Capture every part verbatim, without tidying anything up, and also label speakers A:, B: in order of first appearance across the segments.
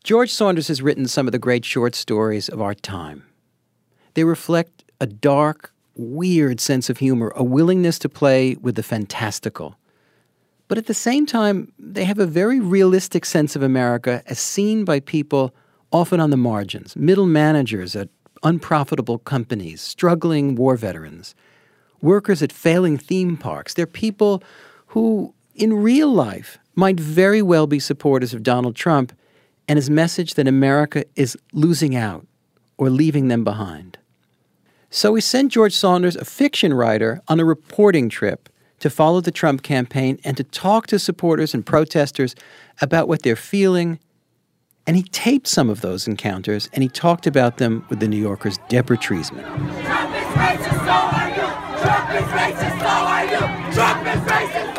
A: George Saunders has written some of the great short stories of our time. They reflect a dark, weird sense of humor, a willingness to play with the fantastical. But at the same time, they have a very realistic sense of America as seen by people often on the margins, middle managers at unprofitable companies, struggling war veterans, workers at failing theme parks. They're people who, in real life, might very well be supporters of Donald Trump and his message that America is losing out or leaving them behind. So we sent George Saunders, a fiction writer, on a reporting trip to follow the Trump campaign and to talk to supporters and protesters about what they're feeling. And he taped some of those encounters, and he talked about them with the New Yorker's Deborah Treisman.
B: Trump is racist, so are you! Trump is racist, so are you! Trump is racist,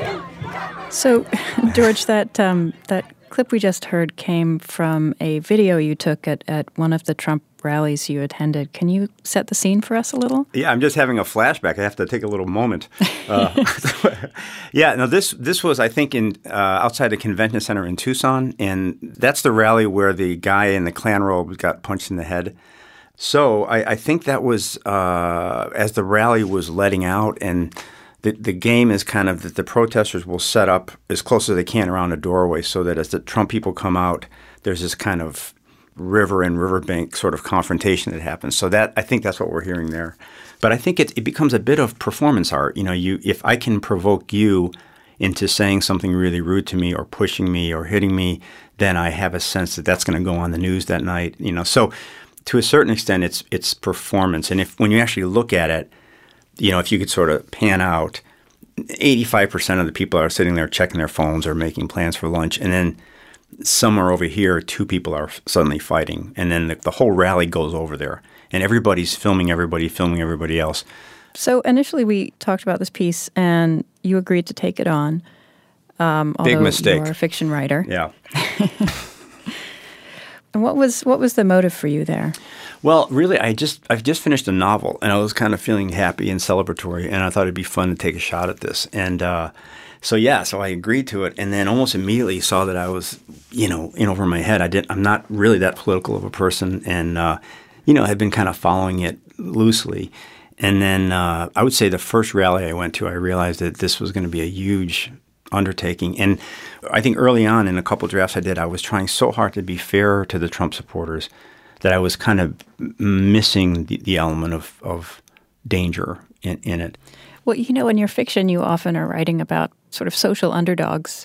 B: so are you!
C: So, George, that um, that clip we just heard came from a video you took at, at one of the Trump rallies you attended. Can you set the scene for us a little?
D: Yeah, I'm just having a flashback. I have to take a little moment. Uh, yeah, no, this this was, I think, in uh, outside the convention center in Tucson, and that's the rally where the guy in the Klan robe got punched in the head. So I, I think that was uh, as the rally was letting out, and the the game is kind of that the protesters will set up as close as they can around a doorway so that as the Trump people come out, there's this kind of river and riverbank sort of confrontation that happens. So that I think that's what we're hearing there. But I think it, it becomes a bit of performance art. You know, you if I can provoke you into saying something really rude to me or pushing me or hitting me, then I have a sense that that's going to go on the news that night. You know, so to a certain extent, it's it's performance. And if when you actually look at it, you know, if you could sort of pan out, eighty-five percent of the people are sitting there checking their phones or making plans for lunch, and then somewhere over here, two people are suddenly fighting, and then the, the whole rally goes over there, and everybody's filming everybody, filming everybody else.
C: So initially we talked about this piece, and you agreed to take it on. Um,
D: Big mistake.
C: You're a fiction writer.
D: Yeah.
C: And what was what was the motive for you there?
D: Well, really, I just I've just finished a novel, and I was kind of feeling happy and celebratory, and I thought it'd be fun to take a shot at this, and uh, so yeah, so I agreed to it, and then almost immediately saw that I was, you know, in over my head. I did. I'm not really that political of a person, and uh, you know, had been kind of following it loosely, and then uh, I would say the first rally I went to, I realized that this was going to be a huge undertaking. And I think early on in a couple of drafts I did, I was trying so hard to be fair to the Trump supporters that I was kind of missing the, the element of, of danger in, in it.
C: Well, you know, in your fiction, you often are writing about sort of social underdogs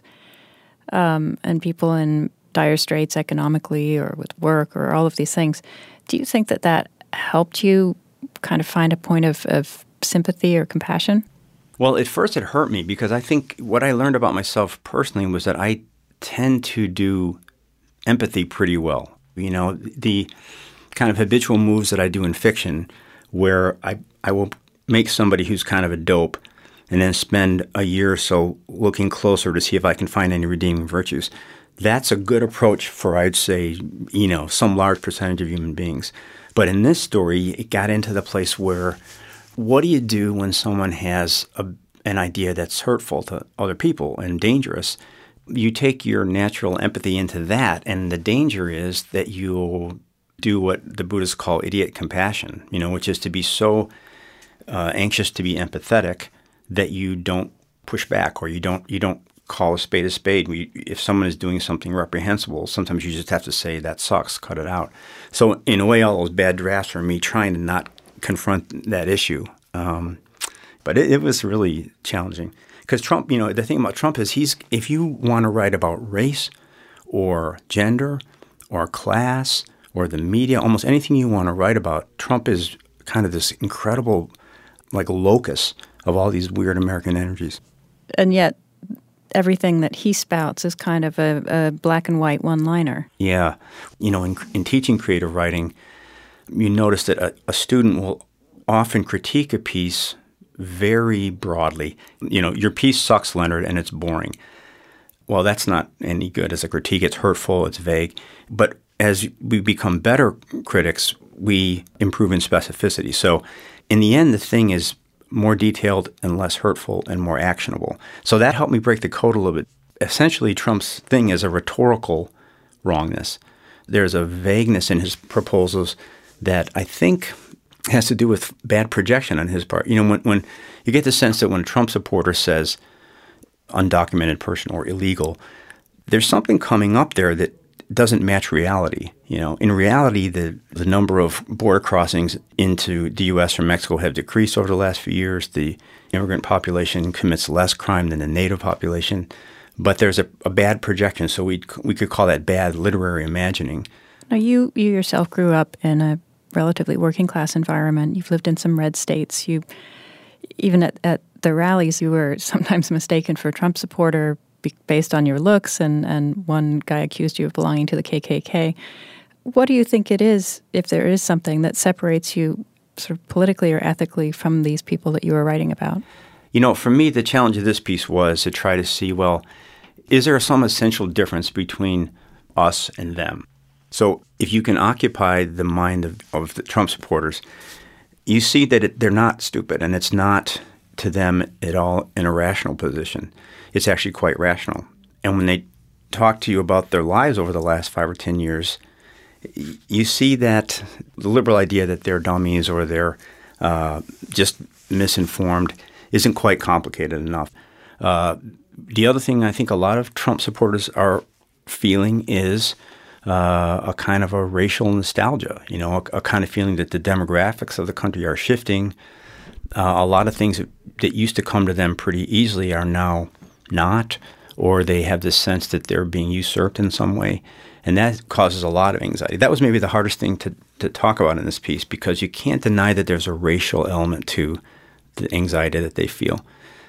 C: um, and people in dire straits economically or with work or all of these things. Do you think that that helped you kind of find a point of, of sympathy or compassion?
D: Well, at first it hurt me because I think what I learned about myself personally was that I tend to do empathy pretty well. You know, the kind of habitual moves that I do in fiction where I, I will make somebody who's kind of a dope and then spend a year or so looking closer to see if I can find any redeeming virtues. That's a good approach for, I'd say, you know, some large percentage of human beings. But in this story, it got into the place where what do you do when someone has a, an idea that's hurtful to other people and dangerous? You take your natural empathy into that, and the danger is that you'll do what the Buddhists call idiot compassion, you know, which is to be so uh, anxious to be empathetic that you don't push back or you don't you don't call a spade a spade. We, if someone is doing something reprehensible, sometimes you just have to say, that sucks, cut it out. So in a way, all those bad drafts are me trying to not confront that issue. Um, but it, it was really challenging because Trump, you know, the thing about Trump is he's, if you want to write about race or gender or class or the media, almost anything you want to write about, Trump is kind of this incredible, like, locus of all these weird American energies.
C: And yet everything that he spouts is kind of a, a black and white one-liner.
D: Yeah. You know, in, in teaching creative writing, you notice that a, a student will often critique a piece very broadly. You know, your piece sucks, Leonard, and it's boring. Well, that's not any good as a critique. It's hurtful. It's vague. But as we become better critics, we improve in specificity. So in the end, the thing is more detailed and less hurtful and more actionable. So that helped me break the code a little bit. Essentially, Trump's thing is a rhetorical wrongness. There's a vagueness in his proposals that I think has to do with bad projection on his part. You know, when, when you get the sense that when a Trump supporter says undocumented person or illegal, there's something coming up there that doesn't match reality. You know, in reality, the, the number of border crossings into the U S from Mexico have decreased over the last few years. The immigrant population commits less crime than the native population. But there's a, a bad projection, so we we could call that bad literary imagining.
C: Now, you, you yourself grew up in a relatively working-class environment. You've lived in some red states. You even at, at the rallies, you were sometimes mistaken for a Trump supporter be, based on your looks, and, and one guy accused you of belonging to the K K K. What do you think it is, if there is something, that separates you sort of politically or ethically from these people that you were writing about?
D: You know, for me, the challenge of this piece was to try to see, well, is there some essential difference between us and them? So if you can occupy the mind of, of the Trump supporters, you see that it, they're not stupid, and it's not to them at all an irrational position. It's actually quite rational. And when they talk to you about their lives over the last five or ten years, you see that the liberal idea that they're dummies or they're uh, just misinformed isn't quite complicated enough. Uh, the other thing I think a lot of Trump supporters are feeling is uh, a kind of a racial nostalgia, you know, a, a kind of feeling that the demographics of the country are shifting. Uh, a lot of things that, that used to come to them pretty easily are now not, or they have this sense that they're being usurped in some way. And that causes a lot of anxiety. That was maybe the hardest thing to, to talk about in this piece, because you can't deny that there's a racial element to the anxiety that they feel.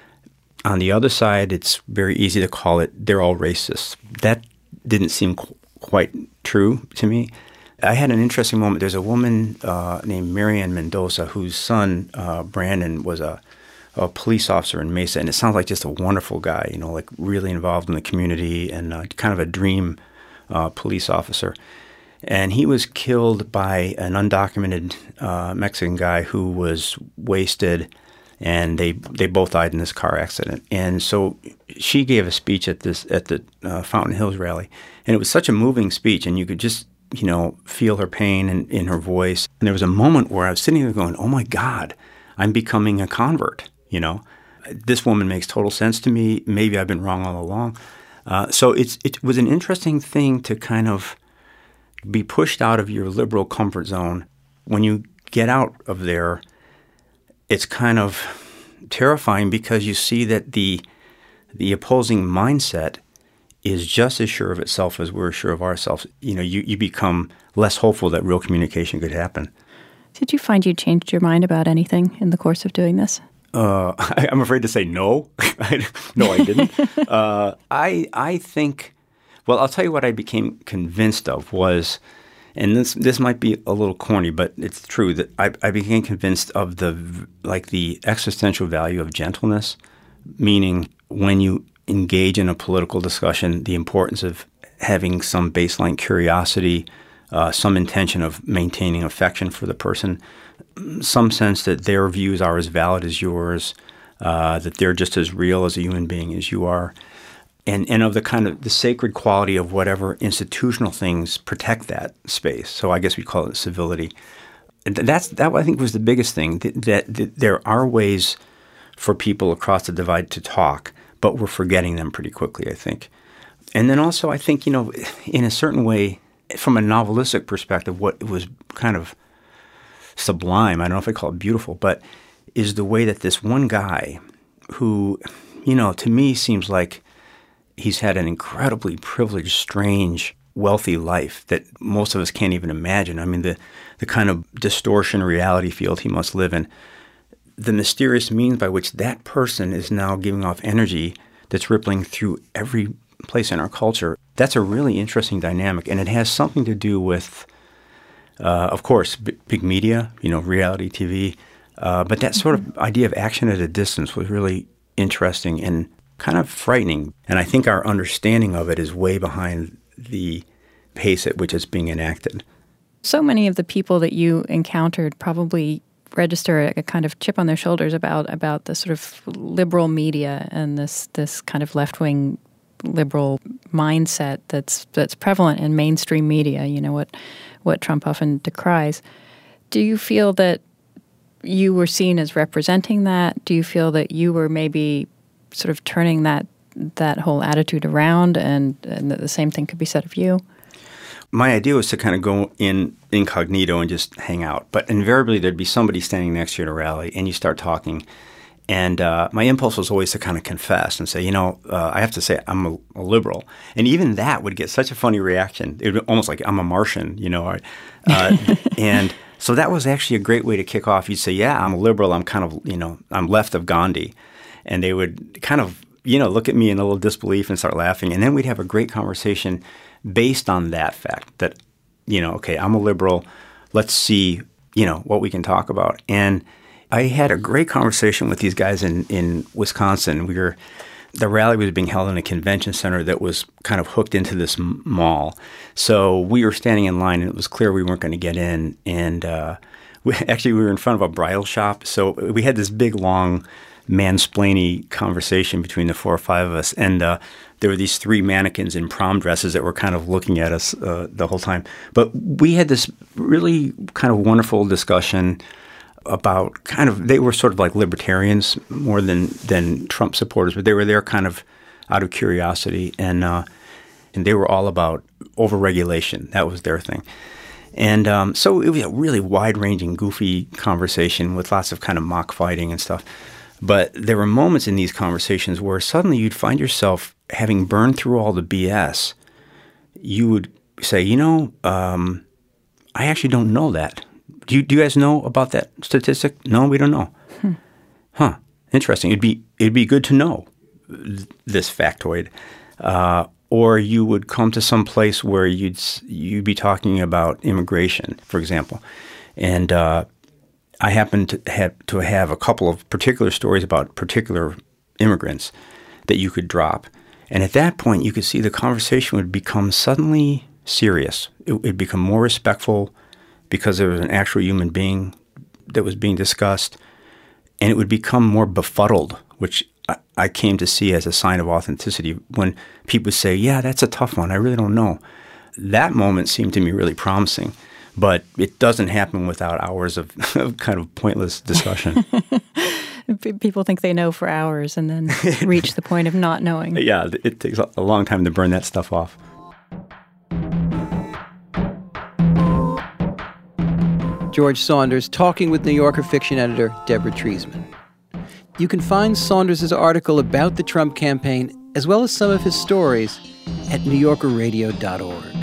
D: On the other side, it's very easy to call it, they're all racist. That didn't seem qu- quite true to me. I had an interesting moment. There's a woman uh, named Marianne Mendoza whose son, uh, Brandon, was a, a police officer in Mesa. And it sounds like just a wonderful guy, you know, like really involved in the community and uh, kind of a dream uh, police officer. And he was killed by an undocumented uh, Mexican guy who was wasted, and they they both died in this car accident. And so she gave a speech at this at the uh, Fountain Hills rally, and it was such a moving speech, and you could just, you know, feel her pain in, in her voice. And there was a moment where I was sitting there going, oh my God, I'm becoming a convert, you know. This woman makes total sense to me. Maybe I've been wrong all along. Uh, so it's it was an interesting thing to kind of be pushed out of your liberal comfort zone. When you get out of there, it's kind of terrifying, because you see that the the opposing mindset is just as sure of itself as we're sure of ourselves. You know, you, you become less hopeful that real communication could happen.
C: Did you find you changed your mind about anything in the course of doing this?
D: Uh, I, I'm afraid to say no. No, I didn't. uh, I I think, well, I'll tell you what I became convinced of was, and this this might be a little corny, but it's true, that I, I became convinced of the like the existential value of gentleness, meaning when you engage in a political discussion, the importance of having some baseline curiosity, uh, some intention of maintaining affection for the person, some sense that their views are as valid as yours, uh, that they're just as real as a human being as you are. And, and of the kind of the sacred quality of whatever institutional things protect that space. So I guess we call it civility. And that's that I think was the biggest thing, that, that, that there are ways for people across the divide to talk, but we're forgetting them pretty quickly, I think. And then also I think, you know, in a certain way, from a novelistic perspective, what was kind of sublime, I don't know if I call it beautiful, but is the way that this one guy who, you know, to me seems like he's had an incredibly privileged, strange, wealthy life that most of us can't even imagine. I mean, the, the kind of distortion reality field he must live in, the mysterious means by which that person is now giving off energy that's rippling through every place in our culture, that's a really interesting dynamic. And it has something to do with, uh, of course, b- big media, you know, reality T V. Uh, but that sort of idea of action at a distance was really interesting and kind of frightening. And I think our understanding of it is way behind the pace at which it's being enacted.
C: So many of the people that you encountered probably register a kind of chip on their shoulders about about the sort of liberal media and this this kind of left-wing liberal mindset that's that's prevalent in mainstream media, you know, what what Trump often decries. Do you feel that you were seen as representing that? Do you feel that you were maybe sort of turning that that whole attitude around, and, and that the same thing could be said of you?
D: My idea was to kind of go in incognito and just hang out. But invariably, there'd be somebody standing next to you at a rally, and you start talking. And uh, my impulse was always to kind of confess and say, you know, uh, I have to say I'm a, a liberal. And even that would get such a funny reaction. It would almost like I'm a Martian, you know. Uh, and so that was actually a great way to kick off. You'd say, yeah, I'm a liberal. I'm kind of, you know, I'm left of Gandhi. And they would kind of, you know, look at me in a little disbelief and start laughing. And then we'd have a great conversation based on that fact that, you know, okay, I'm a liberal. Let's see, you know, what we can talk about. And I had a great conversation with these guys in, in Wisconsin. We were the rally was being held in a convention center that was kind of hooked into this m- mall. So we were standing in line, and it was clear we weren't going to get in. And uh, we, actually, we were in front of a bridal shop. So we had this big, long, mansplainy conversation between the four or five of us. And uh, there were these three mannequins in prom dresses that were kind of looking at us uh, the whole time. But we had this really kind of wonderful discussion about kind of, they were sort of like libertarians more than, than Trump supporters, but they were there kind of out of curiosity. And uh, and they were all about overregulation. That was their thing. And um, so it was a really wide-ranging, goofy conversation with lots of kind of mock fighting and stuff. But there were moments in these conversations where suddenly you'd find yourself, having burned through all the B S, you would say, you know, um, I actually don't know that. Do you, do you guys know about that statistic? No, we don't know. Hmm. Huh. Interesting. It'd be it'd be good to know this factoid. Uh, or you would come to some place where you'd you'd be talking about immigration, for example, and uh, I happen to have to have a couple of particular stories about particular immigrants that you could drop, and at that point you could see the conversation would become suddenly serious. It would become more respectful, because there was an actual human being that was being discussed, and it would become more befuddled, which I, I came to see as a sign of authenticity. When people say, yeah, that's a tough one, I really don't know. That moment seemed to me really promising, but it doesn't happen without hours of, of kind of pointless discussion.
C: People think they know for hours and then reach the point of not knowing.
D: Yeah, it takes a long time to burn that stuff off.
A: George Saunders talking with New Yorker fiction editor Deborah Treisman. You can find Saunders' article about the Trump campaign, as well as some of his stories, at new yorker radio dot org.